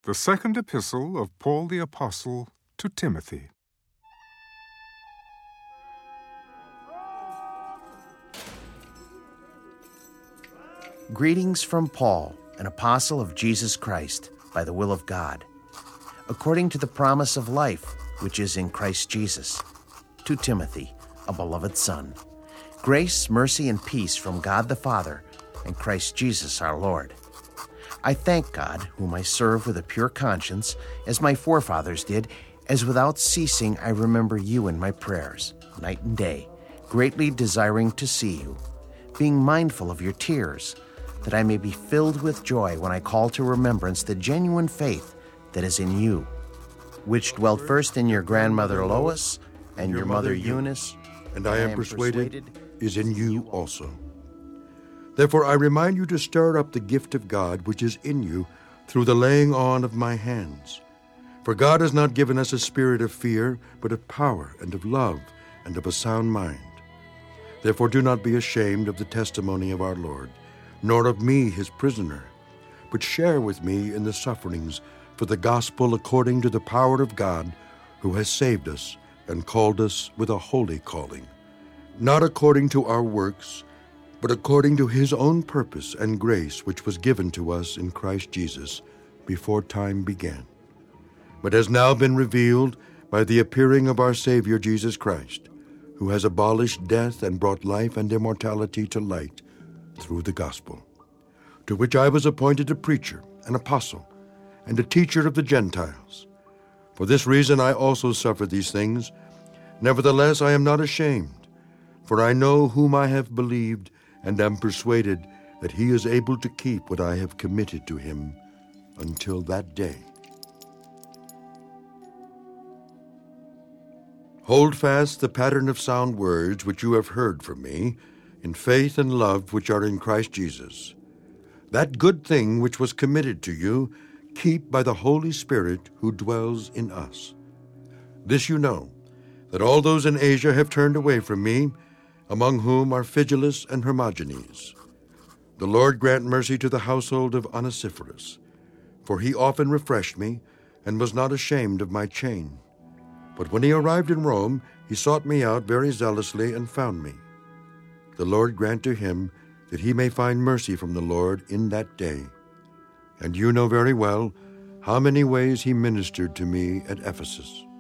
The second epistle of Paul the Apostle to Timothy. Greetings from Paul, an apostle of Jesus Christ, by the will of God, according to the promise of life which is in Christ Jesus, to Timothy, a beloved son. Grace, mercy, and peace from God the Father and Christ Jesus our Lord. I thank God, whom I serve with a pure conscience, as my forefathers did, as without ceasing I remember you in my prayers, night and day, greatly desiring to see you, being mindful of your tears, that I may be filled with joy when I call to remembrance the genuine faith that is in you, which dwelt first in your grandmother Lois and your mother Eunice, and I am persuaded is in you also. Therefore I remind you to stir up the gift of God which is in you through the laying on of my hands. For God has not given us a spirit of fear, but of power and of love and of a sound mind. Therefore do not be ashamed of the testimony of our Lord, nor of me his prisoner, but share with me in the sufferings for the gospel according to the power of God, who has saved us and called us with a holy calling, not according to our works, but according to his own purpose and grace which was given to us in Christ Jesus before time began, but has now been revealed by the appearing of our Savior Jesus Christ, who has abolished death and brought life and immortality to light through the gospel, to which I was appointed a preacher, an apostle, and a teacher of the Gentiles. For this reason I also suffer these things. Nevertheless I am not ashamed, for I know whom I have believed, and am persuaded that he is able to keep what I have committed to him until that day. Hold fast the pattern of sound words which you have heard from me, in faith and love which are in Christ Jesus. That good thing which was committed to you, keep by the Holy Spirit who dwells in us. This you know, that all those in Asia have turned away from me, among whom are Phygelus and Hermogenes. The Lord grant mercy to the household of Onesiphorus, for he often refreshed me, and was not ashamed of my chain. But when he arrived in Rome, he sought me out very zealously and found me. The Lord grant to him that he may find mercy from the Lord in that day. And you know very well how many ways he ministered to me at Ephesus.